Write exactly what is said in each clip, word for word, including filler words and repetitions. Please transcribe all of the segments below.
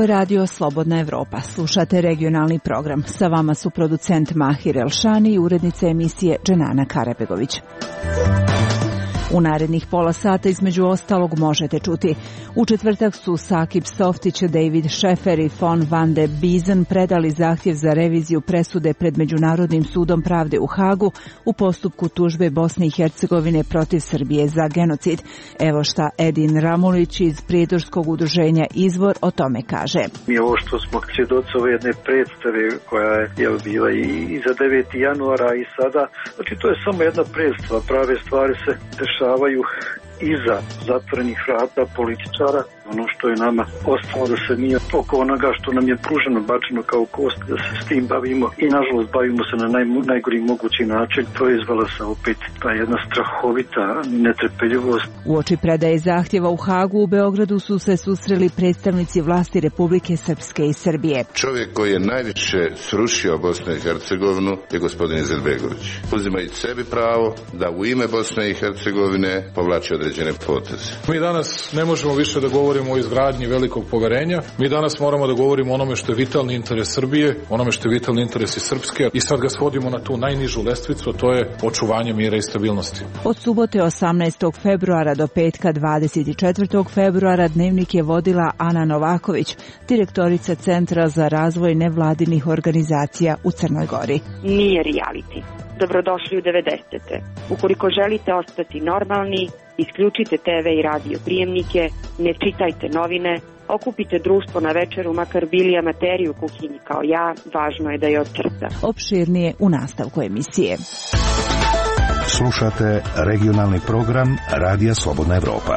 je radio Slobodna Evropa. Slušate regionalni program. Sa vama su producent Mahir Elšani i urednica emisije Dženana Karabegović. U narednih pola sata između ostalog možete čuti. U četvrtak su Sakib Softić, David Šefer i von van de Biesen predali zahtjev za reviziju presude pred Međunarodnim sudom pravde u Hagu u postupku tužbe Bosne i Hercegovine protiv Srbije za genocid. Evo šta Edin Ramulić iz prijedorskog udruženja Izvor o tome kaže. Mi ovo što smo svjedoci ove jedne predstave koja je bila i za deveti januara i sada, znači to je samo jedna predstava, prave stvari se dešavaju iza zatvorenih vrata političara. Ono što je nama ostalo da se mi oko onoga što nam je pruženo, bačeno kao kost, da se s tim bavimo i nažalost bavimo se na naj, najgori mogući način. Proizvala se opet ta jedna strahovita netrpeljivost. Uoči predaje zahtjeva u Hagu u Beogradu su se susreli predstavnici vlasti Republike Srpske i Srbije. Čovjek koji je najviše srušio Bosnu i Hercegovinu je gospodin Izetbegović. Uzimajući sebi pravo da u ime Bosne i Hercegovine povlači određene poteze. Mi danas ne možemo više da govorimo o izgradnji velikog poverenja. Mi danas moramo da govorimo o onome što je vitalni interes Srbije, onome što je vitalni interes i Srpske i sad ga svodimo na tu najnižu lestvicu, a to je očuvanje mira i stabilnosti. Od subote osamnaestog februara do petka dvadeset četvrtog februara Dnevnik je vodila Ana Novaković, direktorica Centra za razvoj nevladinih organizacija u Crnoj Gori. Nije reality. Dobrodošli u devedesete. Ukoliko želite ostati normalni, isključite te ve i radio prijemnike, ne čitajte novine, okupite društvo na večeru, makar bili amateri u kuhinji kao ja, važno je da je od srca. Opširnije u nastavku emisije. Slušate regionalni program Radija Slobodna Evropa.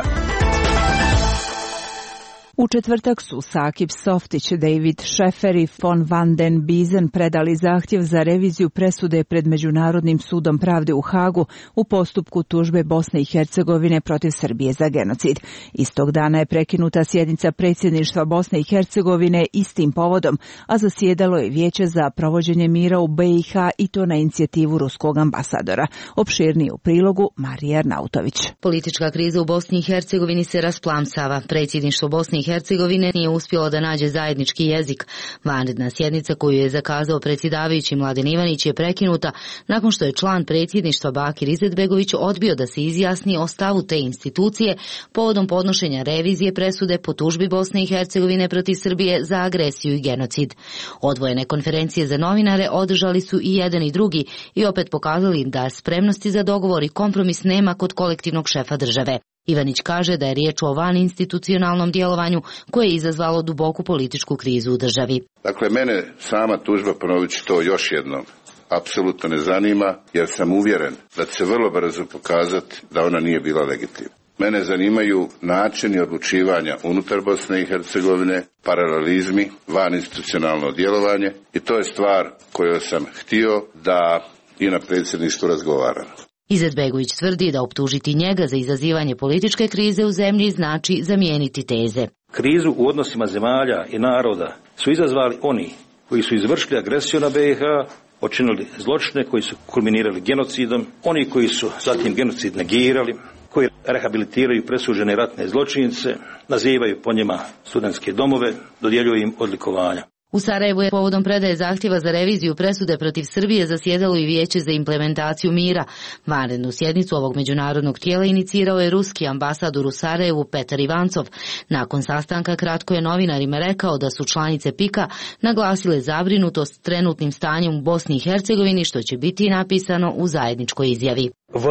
U četvrtak su Sakib Softić, David Šefer i von van den Biesen predali zahtjev za reviziju presude pred Međunarodnim sudom pravde u Hagu u postupku tužbe Bosne i Hercegovine protiv Srbije za genocid. Istog dana je prekinuta sjednica predsjedništva Bosne i Hercegovine istim povodom, a zasjedalo je Vijeće za provođenje mira u be i ha i to na inicijativu ruskog ambasadora. Opširnije u prilogu Marija Arnautović. Politička kriza u Bosni i Hercegovini se rasplamsava. Predsjedništvo Bosne i Hercegovine nije uspjelo da nađe zajednički jezik. Vanredna sjednica koju je zakazao predsjedavajući Mladen Ivanić je prekinuta nakon što je član predsjedništva Bakir Izetbegović odbio da se izjasni o stavu te institucije povodom podnošenja revizije presude po tužbi Bosne i Hercegovine protiv Srbije za agresiju i genocid. Odvojene konferencije za novinare održali su i jedan i drugi i opet pokazali da spremnosti za dogovor i kompromis nema kod kolektivnog šefa države. Ivanić kaže da je riječ o vaninstitucionalnom djelovanju koje je izazvalo duboku političku krizu u državi. Dakle, mene sama tužba, ponovit ću to još jednom, apsolutno ne zanima jer sam uvjeren da će se vrlo brzo pokazati da ona nije bila legitimna. Mene zanimaju načini odlučivanja unutar Bosne i Hercegovine, paralelizmi, vaninstitucionalno djelovanje i to je stvar koju sam htio da i na predsjedništvu razgovaramo. Izetbegović tvrdi da optužiti njega za izazivanje političke krize u zemlji znači zamijeniti teze. Krizu u odnosima zemalja i naroda su izazvali oni koji su izvršili agresiju na be i ha, počinili zločine koji su kulminirali genocidom, oni koji su zatim genocid negirali, koji rehabilitiraju presuđene ratne zločince, nazivaju po njima studentske domove, dodjeljuju im odlikovanja. U Sarajevu je povodom predaje zahtjeva za reviziju presude protiv Srbije zasjedalo i Vijeće za implementaciju mira. Vanrednu sjednicu ovog međunarodnog tijela inicirao je ruski ambasador u Sarajevu Petar Ivancov. Nakon sastanka kratko je novinarima rekao da su članice pika naglasile zabrinutost trenutnim stanjem u Bosni i Hercegovini, što će biti napisano u zajedničkoj izjavi.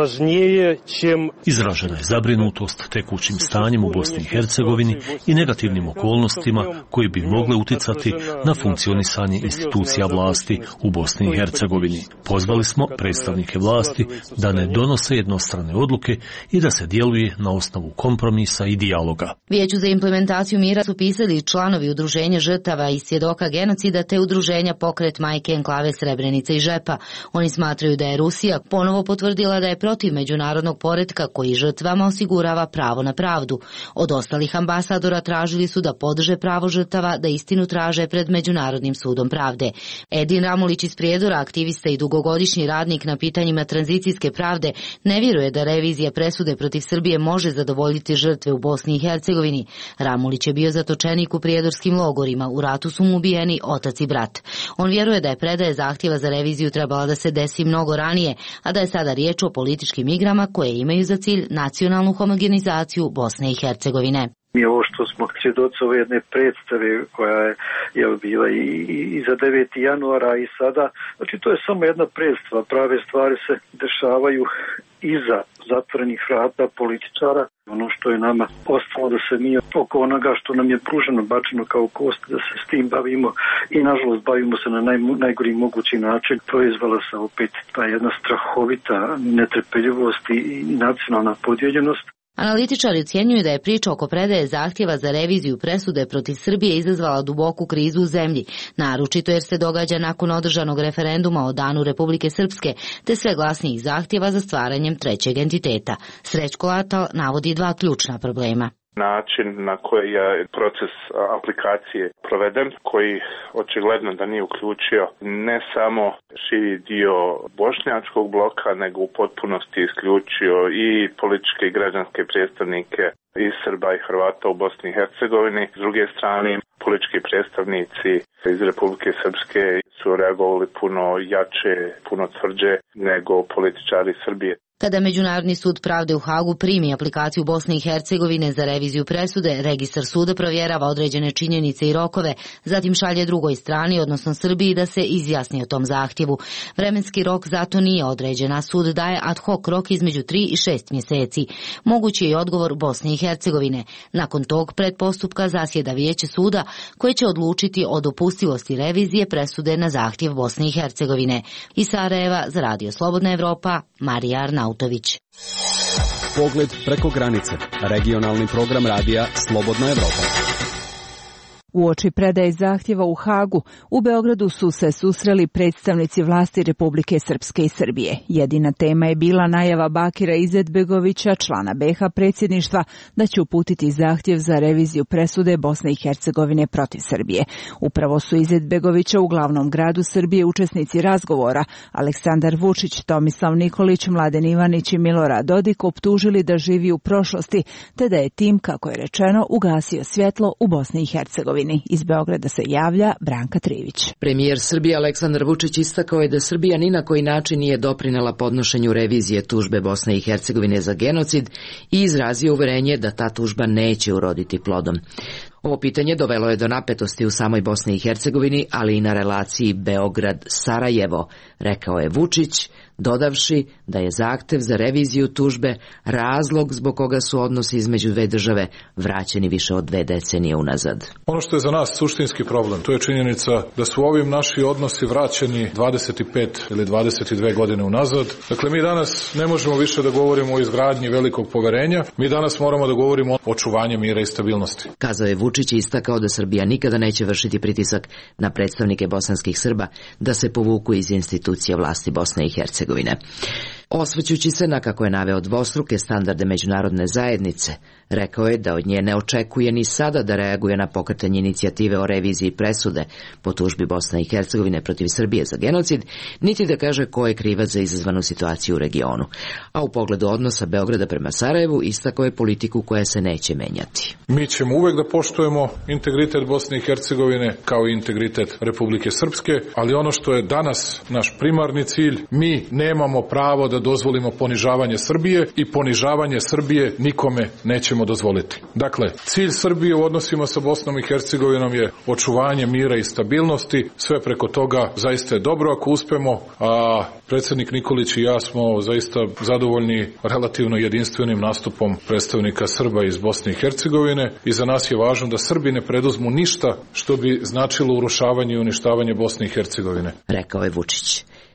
Izražena je zabrinutost tekućim stanjem u Bosni i Hercegovini i negativnim okolnostima koji bi mogle uticati na funkcionisanje institucija vlasti u Bosni i Hercegovini. Pozvali smo predstavnike vlasti da ne donose jednostrane odluke i da se djeluje na osnovu kompromisa i dijaloga. Vijeću za implementaciju mira su pisali članovi Udruženja žrtava i svjedoka genocida te Udruženja Pokret majke enklave Srebrenica i Žepa. Oni smatraju da je Rusija ponovo potvrdila da je je protiv međunarodnog poretka koji žrtvama osigurava pravo na pravdu. Od ostalih ambasadora tražili su da podrže pravo žrtava da istinu traže pred Međunarodnim sudom pravde. Edin Ramulić iz Prijedora, aktivista i dugogodišnji radnik na pitanjima tranzicijske pravde, ne vjeruje da revizija presude protiv Srbije može zadovoljiti žrtve u Bosni i Hercegovini. Ramulić je bio zatočenik u prijedorskim logorima, u ratu su mu ubijeni otac i brat. On vjeruje da je predaje zahtjeva za reviziju trebala da se desi mnogo ranije, a da je sada riječ o političkim igrama koje imaju za cilj nacionalnu homogenizaciju Bosne i Hercegovine. Mi ovo što smo svjedoci ove jedne predstave koja je, je bila i, i za deveti januar i sada, znači to je samo jedna predstava, prave stvari se dešavaju iza zatvorenih vrata političara. Ono što je nama ostalo da se mi oko onoga što nam je pruženo, bačeno kao kost, da se s tim bavimo i nažalost bavimo se na naj, najgori mogući način, proizvala se opet ta jedna strahovita netrpeljivost i, i nacionalna podijeljenost. Analitičari ocjenjuju da je priča oko predaje zahtjeva za reviziju presude protiv Srbije izazvala duboku krizu u zemlji, naročito jer se događa nakon održanog referenduma o Danu Republike Srpske, te sve glasnijih zahtjeva za stvaranjem trećeg entiteta. Srećko Atal navodi dva ključna problema. Način na koji je proces aplikacije proveden, koji očigledno da nije uključio ne samo širi dio bošnjačkog bloka, nego u potpunosti isključio i političke i građanske predstavnike i Srba i Hrvata u Bosni i Hercegovini. S druge strane, politički predstavnici iz Republike Srpske su reagovali puno jače, puno tvrđe nego političari Srbije. Kada Međunarodni sud pravde u Hagu primi aplikaciju Bosne i Hercegovine za reviziju presude, registar suda provjerava određene činjenice i rokove, zatim šalje drugoj strani, odnosno Srbiji, da se izjasni o tom zahtjevu. Vremenski rok zato nije određen, a sud daje ad hoc rok između tri i šest mjeseci. Mogući je i odgovor Bosne i Hercegovine. Nakon tog predpostupka zasjeda vijeće suda koje će odlučiti o dopustivosti revizije presude na zahtjev Bosne i Hercegovine. Iz Sarajeva za Radio Slobodna Evropa, Marija Arnaut. Pogled preko granice. Regionalni program radija Slobodna Evropa. Uoči predaje zahtjeva u Hagu, u Beogradu su se susreli predstavnici vlasti Republike Srpske i Srbije. Jedina tema je bila najava Bakira Izetbegovića, člana be ha predsjedništva, da će uputiti zahtjev za reviziju presude Bosne i Hercegovine protiv Srbije. Upravo su Izetbegovića u glavnom gradu Srbije učesnici razgovora Aleksandar Vučić, Tomislav Nikolić, Mladen Ivanić i Milorad Dodik optužili da živi u prošlosti, te da je tim, kako je rečeno, ugasio svjetlo u Bosni i Hercegovini. Iz Beograda se javlja Branka Trivić. Premijer Srbije Aleksandar Vučić istakao je da Srbija ni na koji način nije doprinela podnošenju revizije tužbe Bosne i Hercegovine za genocid i izrazio uverenje da ta tužba neće uroditi plodom. Ovo pitanje dovelo je do napetosti u samoj Bosni i Hercegovini, ali i na relaciji Beograd-Sarajevo, rekao je Vučić, dodavši da je zahtev za reviziju tužbe razlog zbog koga su odnosi između dve države vraćeni više od dve decenije unazad. Ono što je za nas suštinski problem, to je činjenica da su ovim naši odnosi vraćeni dvadeset pet ili dvadeset dve godine unazad. Dakle, mi danas ne možemo više da govorimo o izgradnji velikog poverenja, mi danas moramo da govorimo o očuvanju mira i stabilnosti. Kazao je Vučić i istakao da Srbija nikada neće vršiti pritisak na predstavnike bosanskih Srba da se povuku iz institucija vlasti Bosne i Hercegovine. Osvrćući se na, kako je naveo, dvostruke standarde međunarodne zajednice, rekao je da od nje ne očekuje ni sada da reaguje na pokretanje inicijative o reviziji presude po tužbi Bosne i Hercegovine protiv Srbije za genocid, niti da kaže ko je krivac za izazvanu situaciju u regionu. A u pogledu odnosa Beograda prema Sarajevu istakao je politiku koja se neće menjati. Mi ćemo uvek da poštujemo integritet Bosne i Hercegovine kao i integritet Republike Srpske, ali ono što je danas naš primarni cilj, mi nemamo pravo da dozvolimo ponižavanje Srbije i ponižavanje Srbije nikome nećemo dozvoliti. Dakle, cilj Srbije u odnosima sa Bosnom i Hercegovinom je očuvanje mira i stabilnosti, sve preko toga zaista je dobro ako uspemo, a predsjednik Nikolić i ja smo zaista zadovoljni relativno jedinstvenim nastupom predstavnika Srba iz Bosne i Hercegovine i za nas je važno da Srbi ne preduzmu ništa što bi značilo urušavanje i uništavanje Bosne i Hercegovine. Rekao je Vučić.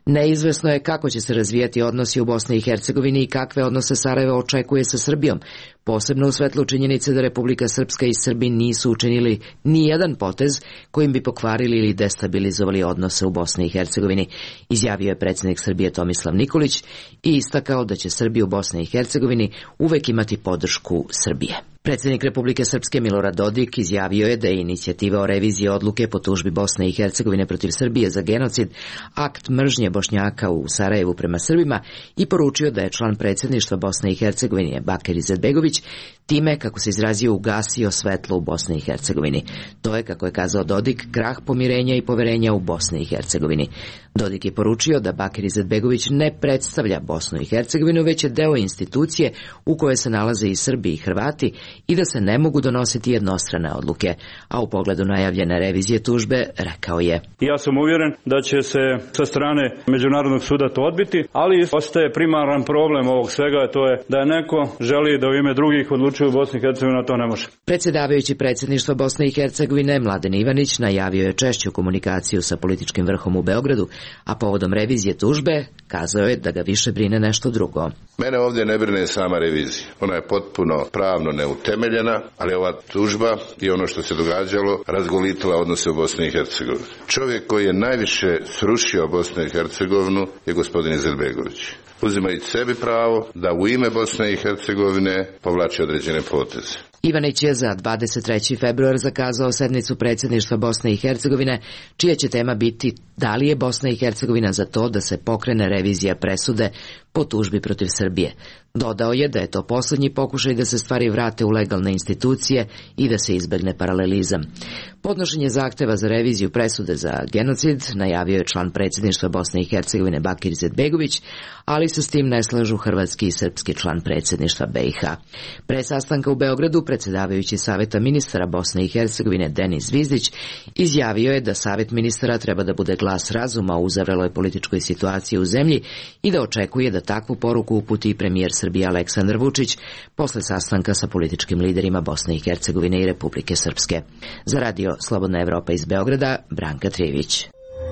Neizvesno je kako će se razvijati odnosi u Bosni i Hercegovini i kakve odnose Sarajevo očekuje sa Srbijom, posebno u svetlu činjenice da Republika Srpska i Srbi nisu učinili ni jedan potez kojim bi pokvarili ili destabilizovali odnose u Bosni i Hercegovini, izjavio je predsjednik Srbije Tomislav Nikolić i istakao da će Srbi u Bosni i Hercegovini uvek imati podršku Srbije. Predsjednik Republike Srpske Milorad Dodik izjavio je da je inicijativa o reviziji odluke po tužbi Bosne i Hercegovine protiv Srbije za genocid akt mržnje Bošnjaka u Sarajevu prema Srbima i poručio da je član predsjedništva Bosne i Hercegovine Bakir Izetbegović time, kako se izrazio, ugasio svetlo u Bosni i Hercegovini. To je, kako je kazao Dodik, krah pomirenja i poverenja u Bosni i Hercegovini. Dodik je poručio da Bakir Izetbegović ne predstavlja Bosnu i Hercegovinu, već je deo institucije u kojoj se nalaze i Srbi i Hrvati i da se ne mogu donositi jednostrane odluke, a u pogledu najavljene revizije tužbe rekao je: Ja sam uvjeren da će se sa strane Međunarodnog suda to odbiti, ali ostaje primaran problem ovog svega, to je da neko želi da u ime drugih odlučuje u Bosni i Hercegovini, a to ne može. Predsjedavajući predsjedništva Bosne i Hercegovine Mladen Ivanić najavio je češću komunikaciju sa političkim vrhom u Beogradu, a povodom revizije tužbe kazao je da ga više brine nešto drugo. Mene ovdje ne brine sama revizija. Ona je potpuno pravno neutemeljena, ali ova tužba i ono što se događalo razgolitila odnose u Bosni i Hercegovini. Čovjek koji je najviše srušio Bosnu i Hercegovinu je gospodin Izetbegović, uzimajući sebi pravo da u ime Bosne i Hercegovine povlači određene poteze. Ivanić je za dvadeset treći februar zakazao sednicu predsjedništva Bosne i Hercegovine, čija će tema biti da li je Bosna i Hercegovina za to da se pokrene revizija presude po tužbi protiv Srbije. Dodao je da je to posljednji pokušaj da se stvari vrate u legalne institucije i da se izbegne paralelizam. Podnošenje zahteva za reviziju presude za genocid najavio je član predsjedništva Bosne i Hercegovine Bakir Izetbegović, ali se s tim ne slažu hrvatski i srpski član predsjedništva B i H. Pre sastanka u Beogradu predsjedavajući Saveta ministara Bosne i Hercegovine Denis Zvizdić izjavio je da Savet ministara treba da bude glas razuma u uzavreloj političkoj situaciji u zemlji i da očekuje da takvu poruku uputi i premijer Srbije Aleksandar Vučić posle sastanka sa političkim liderima Bosne i Hercegovine i Republike Srpske. Za radio Slobodna Evropa iz Beograda, Branka Trijević.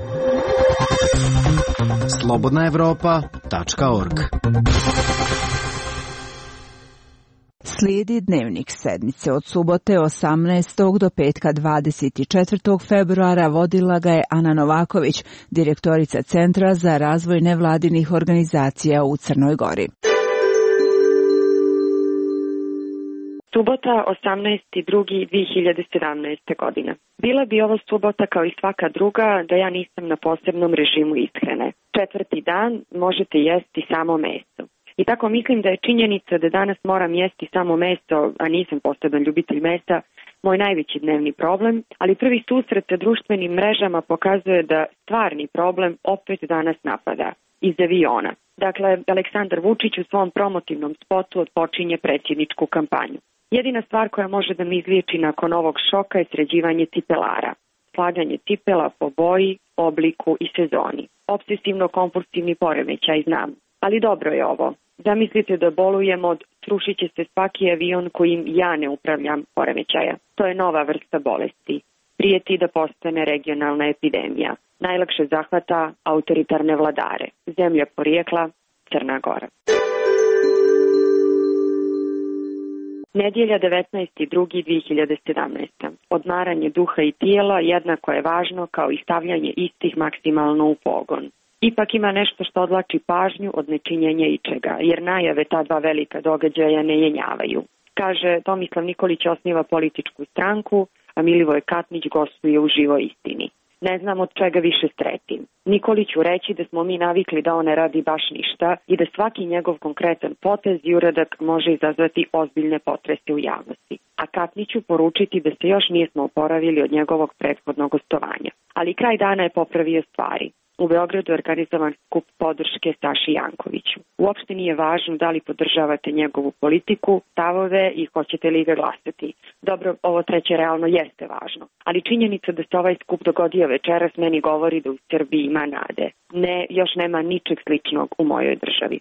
slobodna evropa tačka org. Slijedi dnevnik sednice od subote osamnaestog do petka dvadeset četvrtog februara. Vodila ga je Ana Novaković, direktorica Centra za razvoj nevladinih organizacija u Crnoj Gori. Subota osamnaesti drugi dve hiljade sedamnaeste. godine. Bila bi ovo subota kao i svaka druga da ja nisam na posebnom režimu ishrane. Četvrti dan možete jesti samo meso. I tako mislim da je činjenica da danas moram jesti samo meso, a nisam poseban ljubitelj mesa, moj najveći dnevni problem, ali prvi susret sa društvenim mrežama pokazuje da stvarni problem opet danas napada iz aviona. Dakle, Aleksandar Vučić u svom promotivnom spotu odpočinje predsjedničku kampanju. Jedina stvar koja može da me izliječi nakon ovog šoka je sređivanje cipelara. Slaganje cipela po boji, obliku i sezoni. Obsesivno-kompulsivni poremećaj znam. Ali dobro je ovo. Zamislite da bolujem od srušit će se svaki avion kojim ja ne upravljam poremećaja. To je nova vrsta bolesti. Prijeti da postane regionalna epidemija. Najlakše zahvata autoritarne vladare. Zemlja porijekla Crna Gora. Nedjelja devetnaesti drugi dve hiljade sedamnaeste. Odmaranje duha i tijela jednako je važno kao i stavljanje istih maksimalno u pogon. Ipak ima nešto što odlači pažnju od nečinjenja ičega, jer najave ta dva velika događaja ne jenjavaju. Kaže, Tomislav Nikolić osniva političku stranku, a Milivoj Katnić gostuje u Živoj istini. Ne znam od čega više stretim. Nikoliću reći da smo mi navikli da on ne radi baš ništa i da svaki njegov konkretan potez i uradak može izazvati ozbiljne potrese u javnosti. A Katniću poručiti da se još nismo oporavili od njegovog prethodnog gostovanja. Ali kraj dana je popravio stvari. U Beogradu je organizovan skup podrške Saši Jankoviću. Uopšte nije važno da li podržavate njegovu politiku, stavove i hoćete li ga glasati. Dobro, ovo treće realno jeste važno. Ali činjenica da se ovaj skup dogodio večeras meni govori da u Srbiji ima nade. Ne, još nema ničeg sličnog u mojoj državi.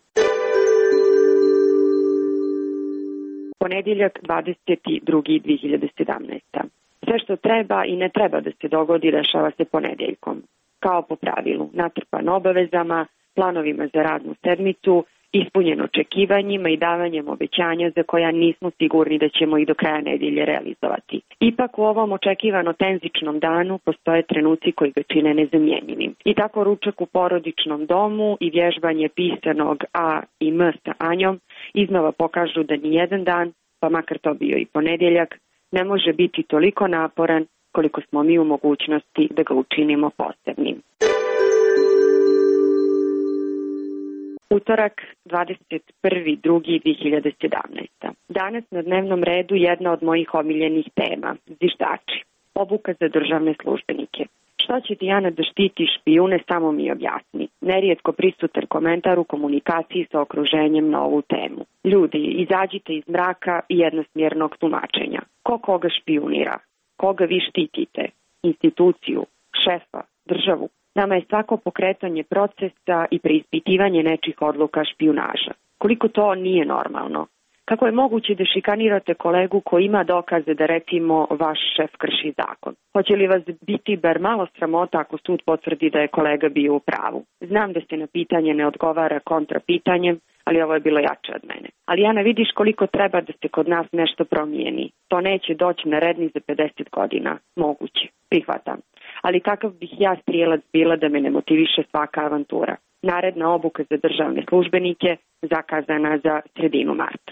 Ponedjeljak dvadeseti drugi dve hiljade sedamnaeste. Sve što treba i ne treba da se dogodi dešava se ponedjeljkom. kao po pravilu, natrpan obavezama, planovima za radnu sedmicu, ispunjen očekivanjima i davanjem obećanja za koja nismo sigurni da ćemo ih do kraja nedelje realizovati. Ipak u ovom očekivano tenzičnom danu postoje trenuci koji ga čine nezamjenjivim. I tako ručak u porodičnom domu i vježbanje pisanog A i M sa Anjom iznova pokažu da ni jedan dan, pa makar to bio i ponedjeljak, ne može biti toliko naporan koliko smo mi u mogućnosti da ga učinimo posebnim. Utorak, dvadeset prvi drugi dve hiljade sedamnaeste. Danas na dnevnom redu jedna od mojih omiljenih tema, zviždači, obuka za državne službenike. Šta će Dijana da štiti špijune, samo mi objasni. Nerijetko prisutan komentar u komunikaciji sa okruženjem na ovu temu. Ljudi, izađite iz mraka i jednosmjernog tumačenja. Ko koga špijunira? Koga vi štitite? Instituciju, šefa, državu? Nama je svako pokretanje procesa i preispitivanje nečih odluka špijunaža. Koliko to nije normalno? Kako je moguće da šikanirate kolegu koji ima dokaze da recimo vaš šef krši zakon? Hoće li vas biti bar malo sramota ako sud potvrdi da je kolega bio u pravu? Znam da se na pitanje ne odgovara kontrapitanjem, ali ovo je bilo jače od mene. Ali Jana, vidiš koliko treba da se kod nas nešto promijeni. To neće doći na red ni za pedeset godina. Moguće. Prihvatam. Ali kakav bih ja strijelac bila da me ne motiviše svaka avantura? Naredna obuka za državne službenike zakazana za sredinu marta.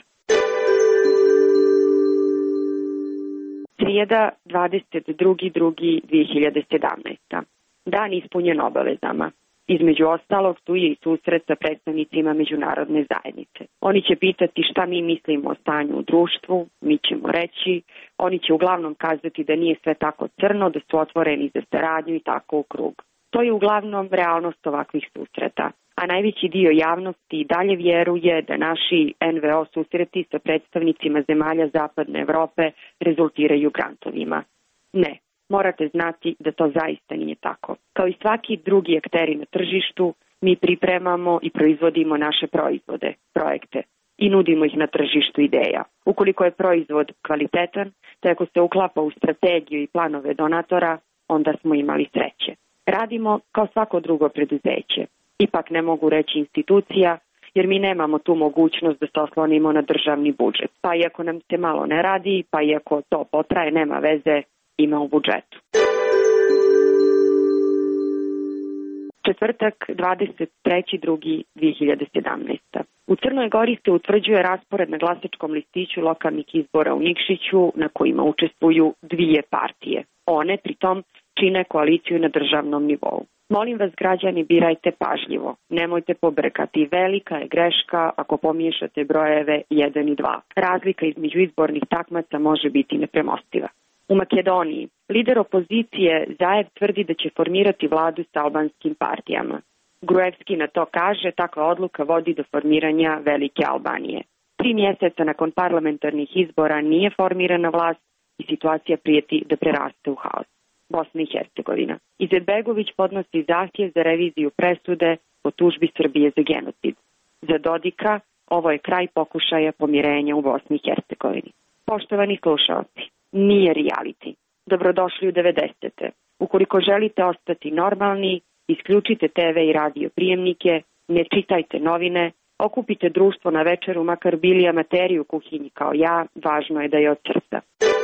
Srijeda, dvadeset drugi drugi dve hiljade sedamnaeste. Dan ispunjen obavezama. Između ostalog, tu je i susret sa predstavnicima međunarodne zajednice. Oni će pitati šta mi mislimo o stanju u društvu, mi ćemo reći, oni će uglavnom kazati da nije sve tako crno, da su otvoreni za saradnju i tako u krug. To je uglavnom realnost ovakvih susreta, a najveći dio javnosti i dalje vjeruje da naši en ve o susreti sa predstavnicima zemalja Zapadne Evrope rezultiraju grantovima. Ne. Morate znati da to zaista nije tako. Kao i svaki drugi akteri na tržištu, mi pripremamo i proizvodimo naše proizvode, projekte i nudimo ih na tržištu ideja. Ukoliko je proizvod kvalitetan, te ako se uklapa u strategiju i planove donatora, onda smo imali sreće. Radimo kao svako drugo preduzeće. Ipak ne mogu reći institucija, jer mi nemamo tu mogućnost da se oslonimo na državni budžet. Pa iako nam se malo ne radi, pa iako to potraje, nema veze, ima u budžetu. Četvrtak, dvadeset treći drugi dve hiljade sedamnaeste. U Crnoj Gori se utvrđuje raspored na glasačkom listiću lokalnih izbora u Nikšiću na kojima učestvuju dvije partije. One pritom čine koaliciju na državnom nivou. Molim vas, građani, birajte pažljivo. Nemojte pobrkati. Velika je greška ako pomiješate brojeve jedan i dva. Razlika između izbornih takmaca može biti nepremostiva. U Makedoniji, lider opozicije Zaev tvrdi da će formirati vladu sa albanskim partijama. Gruevski na to kaže, takva odluka vodi do formiranja Velike Albanije. Tri mjeseca nakon parlamentarnih izbora nije formirana vlast i situacija prijeti da preraste u haos. Bosna i Hercegovina. Izetbegović podnosi zahtjev za reviziju presude po tužbi Srbije za genocid. Za Dodika ovo je kraj pokušaja pomirenja u Bosni i Hercegovini. Poštovani slušalci, nije reality. Dobrodošli u devedesete. Ukoliko želite ostati normalni, isključite te ve i radio prijemnike, ne čitajte novine, okupite društvo na večeru, makar bili amateri u kuhinji kao ja, važno je da je od srca.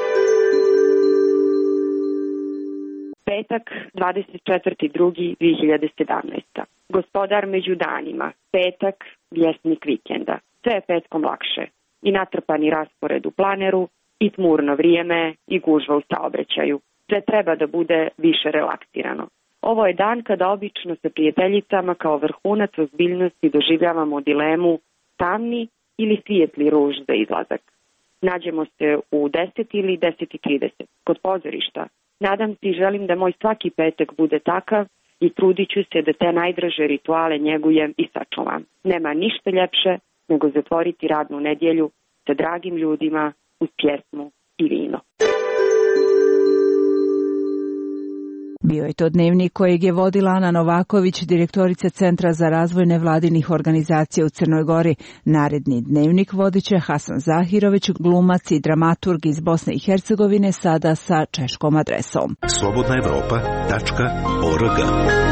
Petak, dvadeset četvrti drugi dve hiljade sedamnaeste. Gospodar među danima. Petak, vjesnik vikenda. Sve je petkom lakše. I natrpani raspored u planeru, i tmurno vrijeme, i gužva u saobraćaju. Sve treba da bude više relaksirano. Ovo je dan kada obično sa prijateljicama kao vrhunac ozbiljnosti doživljavamo dilemu tamni ili svijetli ruž za izlazak. Nađemo se u deset ili deset i trideset kod pozorišta. Nadam se i želim da moj svaki petak bude takav i trudit ću se da te najdraže rituale njegujem i sačuvam. Nema ništa ljepše nego zatvoriti radnu nedjelju sa dragim ljudima uz pjesmu i vino. Bio je to dnevnik kojeg je vodila Ana Novaković, direktorica Centra za razvoj nevladinih organizacija u Crnoj Gori. Naredni dnevnik vodit će Hasan Zahirović, glumac i dramaturg iz Bosne i Hercegovine, sada sa češkom adresom. slobodna evropa tačka org.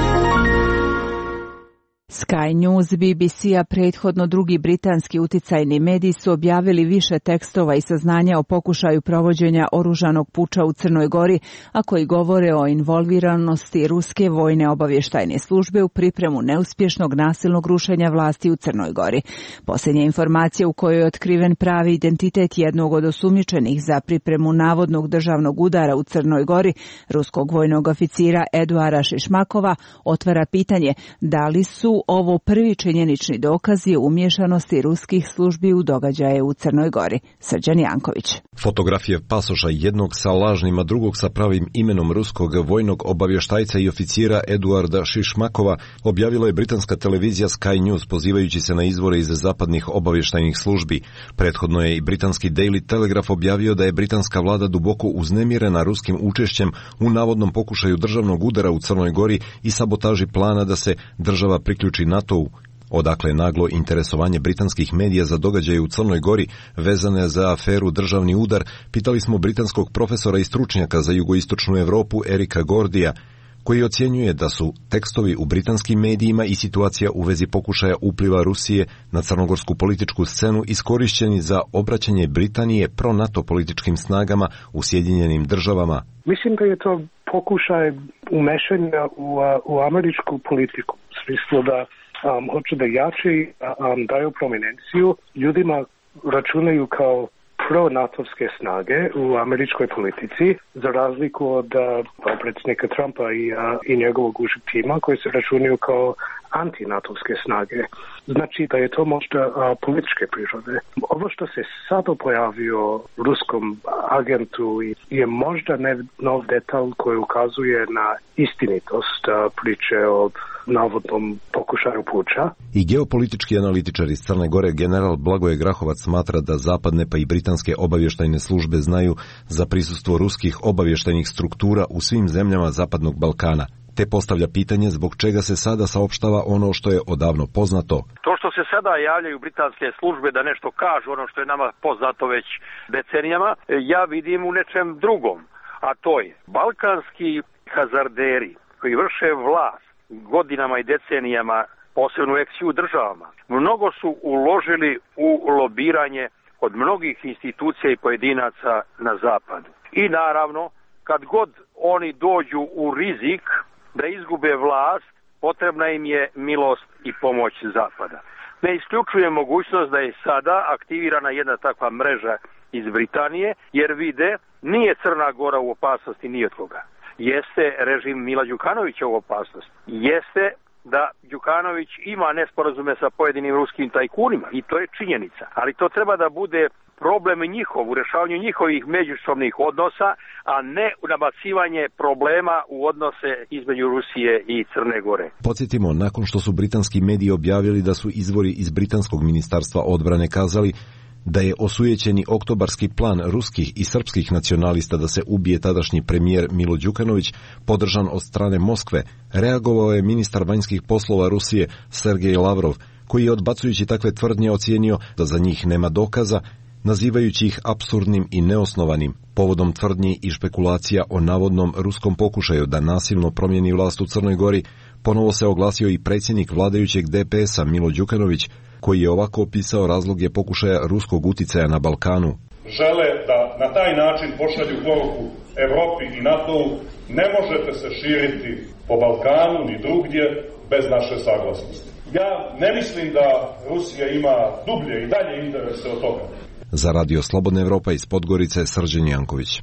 Sky News, B B C-a, prethodno drugi britanski uticajni mediji su objavili više tekstova i saznanja o pokušaju provođenja oružanog puča u Crnoj Gori, a koji govore o involviranosti ruske vojne obavještajne službe u pripremu neuspješnog nasilnog rušenja vlasti u Crnoj Gori. Posljednja informacija u kojoj je otkriven pravi identitet jednog od osumnjičenih za pripremu navodnog državnog udara u Crnoj Gori, ruskog vojnog oficira Eduara Šišmakova, otvara pitanje da li su ovo prvi činjenični dokazi o umješanosti ruskih službi u događaje u Crnoj Gori. Srđan Janković. Fotografije pasoša jednog sa lažnim, a drugog sa pravim imenom ruskog vojnog obavještajca i oficira Eduarda Šišmakova objavila je britanska televizija Sky News pozivajući se na izvore iz zapadnih obavještajnih službi. Prethodno je i britanski Daily Telegraph objavio da je britanska vlada duboko uznemirena ruskim učešćem u navodnom pokušaju državnog udara u Crnoj Gori i sabotaži plana da se država priključi NATO-u. Odakle naglo interesovanje britanskih medija za događaje u Crnoj Gori vezane za aferu državni udar, pitali smo britanskog profesora i stručnjaka za jugoistočnu Europu Erika Gordija, koji ocjenjuje da su tekstovi u britanskim medijima i situacija u vezi pokušaja upliva Rusije na crnogorsku političku scenu iskorišćeni za obraćanje Britanije pro-NATO političkim snagama u Sjedinjenim državama. Mislim da je to pokušaj umešanja u, u američku politiku, u smislu da um, hoće da jači um, daju prominenciju ljudima računaju kao pro-natovske snage u američkoj politici, za razliku od uh, predsjednika Trumpa i, uh, i njegovog užeg tima koji se računaju kao antinatovske snage. Znači da je to možda uh, političke prirode. Ovo što se sada pojavio ruskom agentu je možda ne, nov detalj koji ukazuje na istinitost uh, priče o navodnom pokušaju puča. I geopolitički analitičar iz Crne Gore general Blagoje Grahovac smatra da zapadne pa i britanske obavještajne službe znaju za prisustvo ruskih obavještajnih struktura u svim zemljama Zapadnog Balkana, te postavlja pitanje zbog čega se sada saopštava ono što je odavno poznato. To što se sada javljaju britanske službe da nešto kažu, ono što je nama poznato već decenijama, ja vidim u nečem drugom, a to je balkanski hazarderi koji vrše vlast godinama i decenijama, posebno u ex-ju državama, mnogo su uložili u lobiranje od mnogih institucija i pojedinaca na zapadu. I naravno, kad god oni dođu u rizik da izgube vlast, potrebna im je milost i pomoć zapada. Ne isključuje mogućnost da je sada aktivirana jedna takva mreža iz Britanije, jer vide, nije Crna Gora u opasnosti ni od koga. Jeste režim Mila Đukanovića u opasnosti. Jeste da Đukanović ima nesporazume sa pojedinim ruskim tajkunima i to je činjenica. Ali to treba da bude problem njihov u rješavanju njihovih međusobnih odnosa, a ne nabacivanje problema u odnose između Rusije i Crne Gore. Podsjetimo, nakon što su britanski mediji objavili da su izvori iz britanskog ministarstva odbrane kazali da je osujećeni oktobarski plan ruskih i srpskih nacionalista da se ubije tadašnji premijer Milo Đukanović, podržan od strane Moskve, reagovao je ministar vanjskih poslova Rusije Sergej Lavrov, koji je odbacujući takve tvrdnje ocijenio da za njih nema dokaza, nazivajući ih apsurdnim i neosnovanim, povodom tvrdnji i špekulacija o navodnom ruskom pokušaju da nasilno promijeni vlast u Crnoj Gori. Ponovo se oglasio i predsjednik vladajućeg D P S-a Milo Đukanović, koji je ovako opisao razloge pokušaja ruskog uticaja na Balkanu. Žele da na taj način pošalju poruku Evropi i NATO-u: ne možete se širiti po Balkanu ni drugdje bez naše saglasnosti. Ja ne mislim da Rusija ima dublje i dalje interese od toga. Za Radio Slobodna Evropa iz Podgorice, Srđan Janković.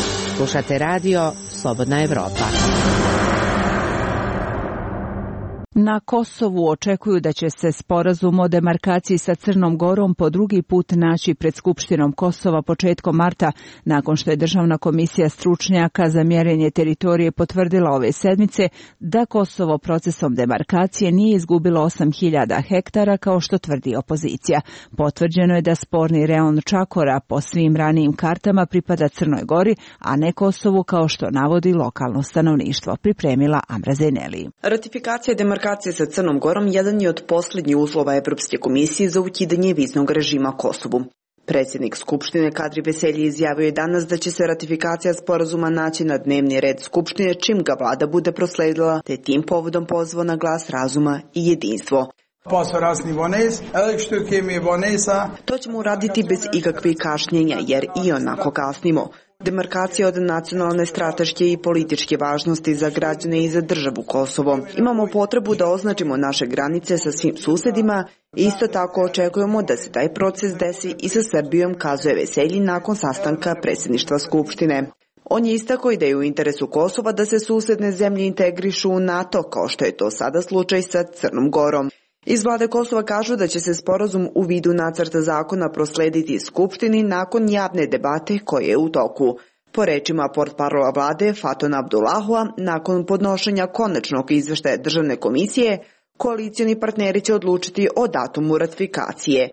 Slušate radio Slobodna Evropa. Na Kosovu očekuju da će se sporazum o demarkaciji sa Crnom Gorom po drugi put naći pred Skupštinom Kosova početkom marta, nakon što je Državna komisija stručnjaka za mjerenje teritorije potvrdila ove sedmice da Kosovo procesom demarkacije nije izgubilo osam hiljada hektara kao što tvrdi opozicija. Potvrđeno je da sporni reon Čakora po svim ranijim kartama pripada Crnoj Gori, a ne Kosovu kao što navodi lokalno stanovništvo. Pripremila Amra Zejneli. Ratifikacija demarkacije sa Crnom Gorom jedan je od posljednjih uslova Evropske komisije za ukidanje viznog režima Kosovu. Predsjednik Skupštine Kadri Veselji izjavio je danas da će se ratifikacija sporazuma naći na dnevni red Skupštine čim ga vlada bude prosledila, te tim povodom pozvao na glas razuma i jedinstvo. To ćemo uraditi bez ikakvih kašnjenja jer i onako kasnimo. Demarkacija od nacionalne, strateške i političke važnosti za građane i za državu Kosovo. Imamo potrebu da označimo naše granice sa svim susedima i isto tako očekujemo da se taj proces desi i sa Srbijom, kazuje Veselji nakon sastanka predsjedništva Skupštine. On je istakao i da je u interesu Kosova da se susedne zemlje integrišu u NATO, kao što je to sada slučaj sa Crnom Gorom. Iz vlade Kosova kažu da će se sporazum u vidu nacrta zakona proslediti Skupštini nakon javne debate koje je u toku. Po rečima portparola vlade Fatona Abdullahua, nakon podnošenja konačnog izveštaja Državne komisije, koalicioni partneri će odlučiti o datumu ratifikacije.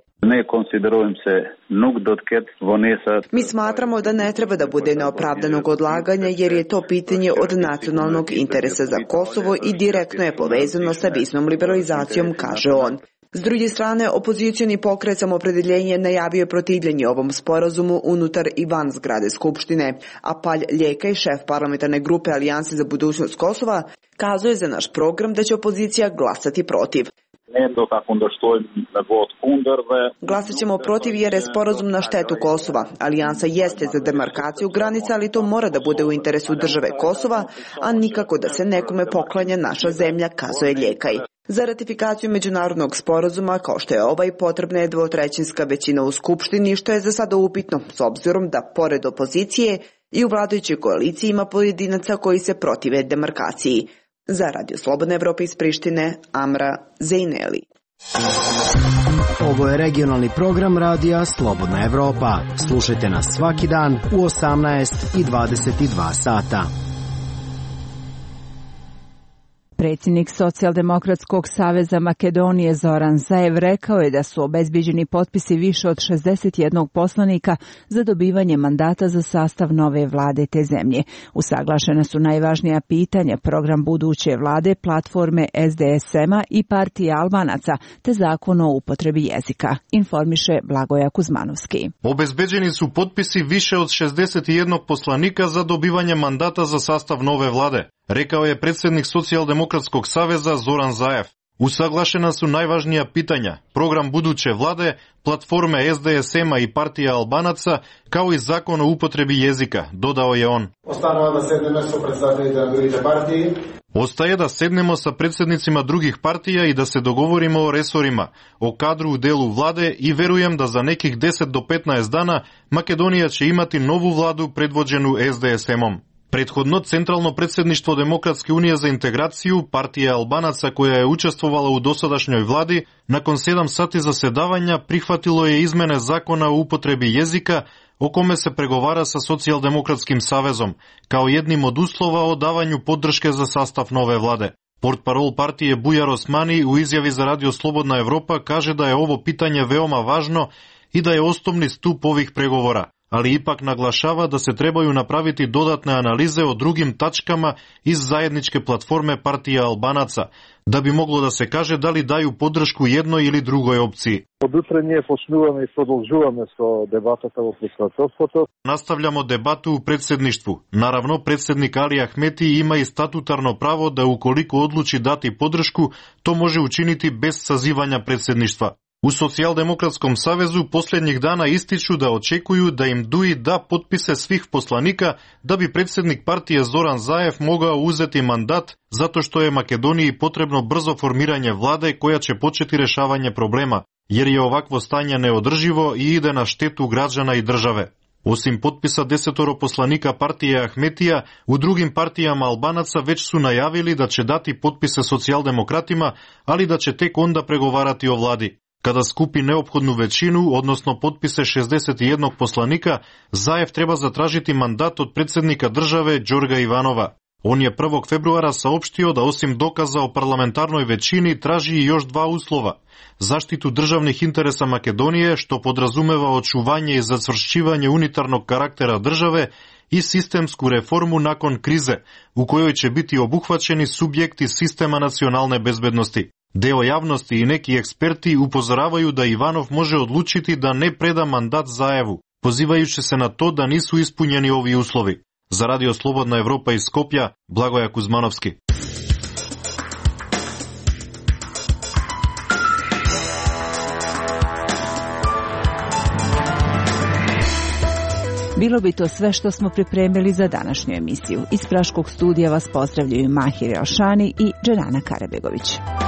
Mi smatramo da ne treba da bude neopravdanog odlaganja jer je to pitanje od nacionalnog interesa za Kosovo i direktno je povezano sa viznom liberalizacijom, kaže on. S druge strane, opozicioni pokret Samoopredjeljenje najavio je protivljenje ovom sporazumu unutar i van zgrade Skupštine, a Palj Ljekaj, šef parlamentarne grupe Alijanse za budućnost Kosova, kazuje za naš program da će opozicija glasati protiv. Glasat ćemo protiv jer je sporazum na štetu Kosova. Alijansa jeste za demarkaciju granica, ali to mora da bude u interesu države Kosova, a nikako da se nekome poklanja naša zemlja, kazuje Ljekaj. Za ratifikaciju međunarodnog sporazuma, kao što je ovaj, potrebna je dvotrećinska većina u Skupštini, što je za sada upitno, s obzirom da, pored opozicije, i u vladajućoj koaliciji ima pojedinaca koji se protive demarkaciji. Za Radio Slobodna Evropa iz Prištine, Amra Zejneli. Ovo je regionalni program Radija Slobodna Evropa. Slušajte nas svaki dan u osamnaest i dvadeset dva sata. Predsjednik Socijaldemokratskog saveza Makedonije Zoran Zaev rekao je da su obezbeđeni potpisi više od šezdeset jednog poslanika za dobivanje mandata za sastav nove vlade te zemlje. Usaglašena su najvažnija pitanja, program buduće vlade, platforme S D S M-a i partije Albanaca, te zakon o upotrebi jezika, informiše Blagoja Kuzmanovski. Obezbeđeni su potpisi više od šezdeset jednog poslanika za dobivanje mandata za sastav nove vlade, rekao je predsjednik Socijaldemokratskog saveza Zoran Zaev. Usaglašena su najvažnija pitanja, program buduće vlade, platforme S D S M-a i partija Albanaca, kao i zakon o upotrebi jezika, dodao je on. Ostaje da sednemo sa predsjednicima drugih partija i da se dogovorimo o resorima, o kadru u delu vlade i verujem da za nekih deset do petnaest dana Makedonija će imati novu vladu predvođenu S D S M-om. Prethodno Centralno predsjedništvo Demokratske unije za integraciju, partija Albanaca koja je učestvovala u dosadašnjoj vladi, nakon sedam sati zasedavanja prihvatilo je izmene zakona o upotrebi jezika o kome se pregovara sa Socijaldemokratskim savezom, kao jednim od uslova o davanju podrške za sastav nove vlade. Portparol partije Bujar Osmani u izjavi za Radio Slobodna Evropa kaže da je ovo pitanje veoma važno i da je osnovni stup ovih pregovora, ali ipak naglašava da se trebaju napraviti dodatne analize o drugim tačkama iz zajedničke platforme partija Albanaca, da bi moglo da se kaže da li daju podršku jednoj ili drugoj opciji. Nastavljamo debatu u predsjedništvu. Naravno, predsjednik Ali Ahmeti ima i statutarno pravo da ukoliko odluči dati podršku, to može učiniti bez sazivanja predsjedništva. U Socijaldemokratskom savezu posljednjih dana ističu da očekuju da im D U I da potpise svih poslanika da bi predsjednik partije Zoran Zaev mogao uzeti mandat zato što je Makedoniji potrebno brzo formiranje vlade koja će početi rješavanje problema, jer je ovakvo stanje neodrživo i ide na štetu građana i države. Osim potpisa desetoro poslanika partije Ahmetija, u drugim partijama Albanaca već su najavili da će dati potpise socijaldemokratima, ali da će tek onda pregovarati o vladi. Kada skupi neophodnu većinu, odnosno potpise šezdeset jednog poslanika, Zaev treba zatražiti mandat od predsjednika države Đorga Ivanova. On je prvog februara saopštio da osim dokaza o parlamentarnoj većini traži i još dva uslova. Zaštitu državnih interesa Makedonije, što podrazumeva očuvanje i zacvršćivanje unitarnog karaktera države, i sistemsku reformu nakon krize, u kojoj će biti obuhvaćeni subjekti sistema nacionalne bezbednosti. Deo javnosti i neki eksperti upozoravaju da Ivanov može odlučiti da ne preda mandat Zaevu, pozivajući se na to da nisu ispunjeni ovi uslovi. Za Radio Slobodna Evropa iz Skopja, Blagoja Kuzmanovski. Bilo bi to sve što smo pripremili za današnju emisiju. Iz Praškog studija vas pozdravljaju Mahir Elšani i Dženana Karebegović.